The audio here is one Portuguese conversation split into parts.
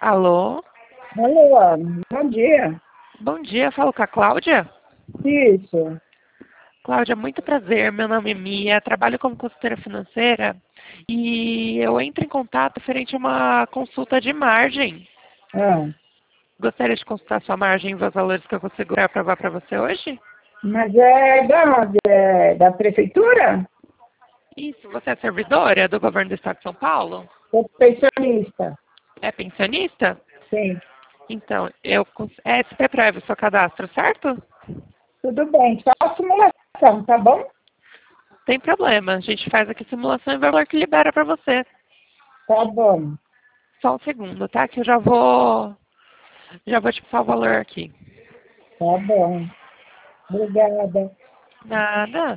Alô? Alô, bom dia. Bom dia, falo com a Cláudia. Isso. Cláudia, muito prazer. Meu nome é Mia, trabalho como consultora financeira e eu entro em contato referente a uma consulta de margem. Ah, Gostaria de consultar sua margem e os valores que eu consigo aprovar para você hoje? mas é da onde? É da prefeitura? Isso, você é servidora do governo do estado de São Paulo? Sou pensionista. É pensionista? Sim. Então, é SP Prévio o seu cadastro, certo? Tudo bem, só a simulação, tá bom? Tem problema, a gente faz aqui simulação e o valor que libera para você. Tá bom. Só um segundo, tá? Que eu já vou te passar o valor aqui. Tá bom. Obrigada. Nada.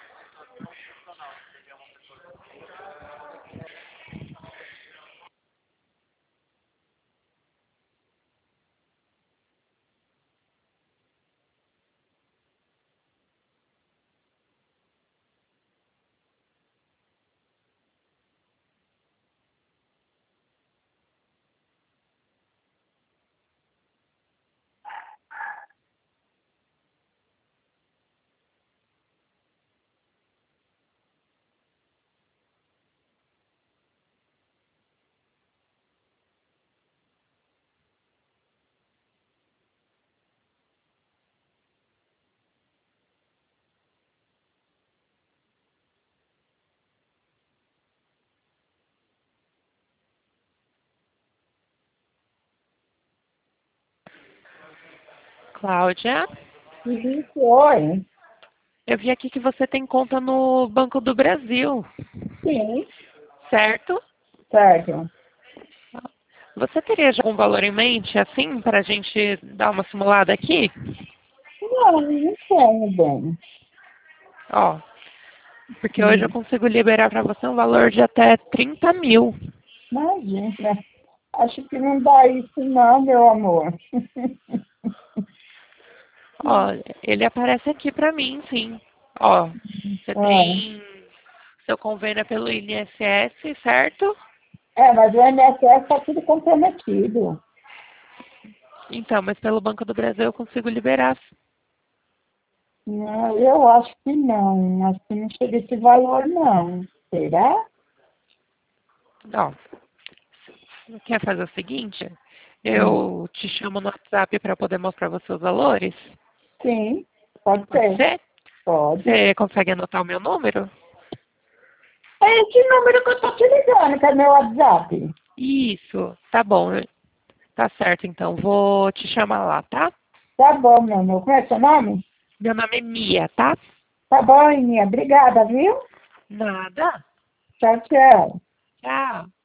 Cláudia, Isso, oi. eu vi aqui que você tem conta no Banco do Brasil, Sim. certo? Certo. Você teria já algum valor em mente, assim, para a gente dar uma simulada aqui? Não tenho bem. Ó, porque hoje eu Hum. consigo liberar para você um valor de até 30 mil. Imagina. Acho que não dá isso não, meu amor. Ó, ele aparece aqui para mim, sim. Ó, você Ah. tem seu convênio é pelo INSS, certo? Mas o INSS está tudo comprometido. Então, mas pelo Banco do Brasil eu consigo liberar. Não, eu acho que não. Acho que não chega esse valor, não. Será? Ó, quer fazer o seguinte? Hum. Eu te chamo no WhatsApp para poder mostrar você os valores? Sim, pode Pode ser. ser? Pode. Você consegue anotar o meu número? É esse número que eu tô te ligando, que é meu WhatsApp. Isso, tá bom. Tá certo, então. Vou te chamar lá, tá? Tá bom, meu amor. Como é seu nome? Meu nome é Mia, tá? Tá bom, Ininha. Obrigada, viu? Nada. Tchau, tchau. Tchau.